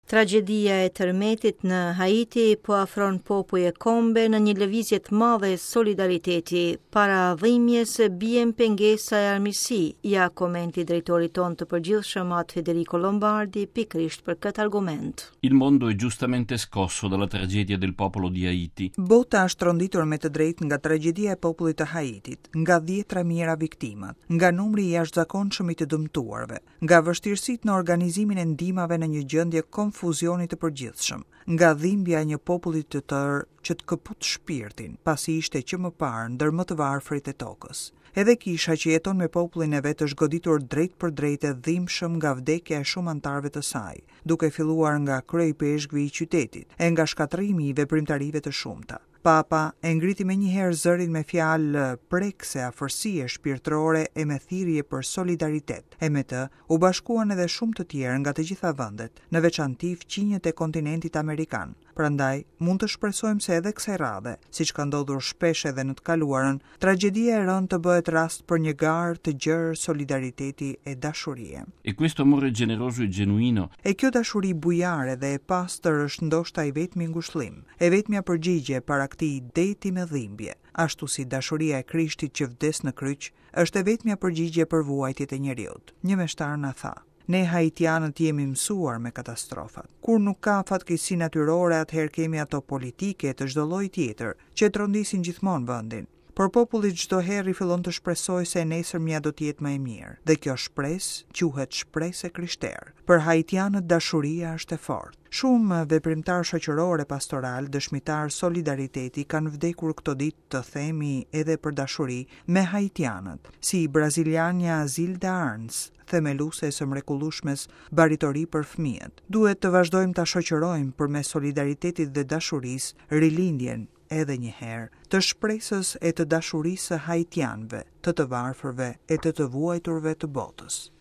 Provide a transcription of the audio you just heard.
Tragedia e tërmetit në Haiti po afron popujve kombe në një lëvizje të madhe solidariteti. Para dhimbjes bien pengesa e armiqësi, ja komenti drejtorit ton të përgjithshëm Federico Lombardi pikërisht për këtë argument. Il mondo è giustamente scosso dalla tragedia del popolo di Haiti. Bota është tronditur me të drejtë nga tragjedia e popullit të Haitit, nga 10.000 viktimat, nga numri i jashtëzakonshëm i të dëmtuarve, nga vështirësitë në organizimin e ndihmave në një gjendje konfuzionit të përgjithshëm, nga dhimbja e një populli të tërë që të këput shpirtin, pasi ishte që më parë ndër më të varfrit e tokës. Edhe kisha që jeton me popullin e vetë është goditur drejt për drejt e dhimbshëm nga vdekja e shumë antarëve të saj, duke filluar nga kryepeshkvi i qytetit, e nga shkatrimi i veprimtarive të shumta. Papa e ngriti me njëherë zërin me fjalë prekse afërsie shpirtërore e me thirrje për solidaritet, e me të u bashkuan edhe shumë të tjerë nga të gjitha vendet, në veçanti fqinjët e kontinentit amerikan. Prandaj, mund të shpresojmë se edhe kësaj radhe, siç ka ndodhur shpesh edhe në të kaluarën, tragjedia e rënë të bëhet rast për një garë të gjerë solidariteti e dashurie. E questo amore generoso e genuino. E kjo dashuri bujare dhe e pastër është ndoshta i vetmi ngushëllim, e vetmja përgjigje para këtij deti me dhimbje, ashtu si dashuria e Krishtit që vdes në kryq është e vetmja përgjigje për vuajtjet e njerëzit. Një meshtar na tha: ne haitianët jemi mësuar me katastrofat. Kur nuk ka fatkeqësi natyrore, atëherë kemi ato politike të çdo lloji tjetër që trondisin gjithmonë vendin. Por populli çdo herë fillon të shpresojë se nesërmja do të jetë më e mirë, dhe kjo shpresë quhet shpresë krishtere. Për haitianët dashuria është e fortë. Shumë veprimtar shoqëror e pastoral, dëshmitar solidariteti kanë vdekur këto ditë, të themi edhe për dashuri, me haitianët, si brazilianja Zilda Arns, themeluese së mrekullueshmes baritori për fëmijët. Duhet të vazhdojmë ta shoqërojmë përmes solidaritetit dhe dashurisë rilindjen edhe një herë të shpresës e të dashurisë së haitianëve, të varfërve e të vuajturve të botës.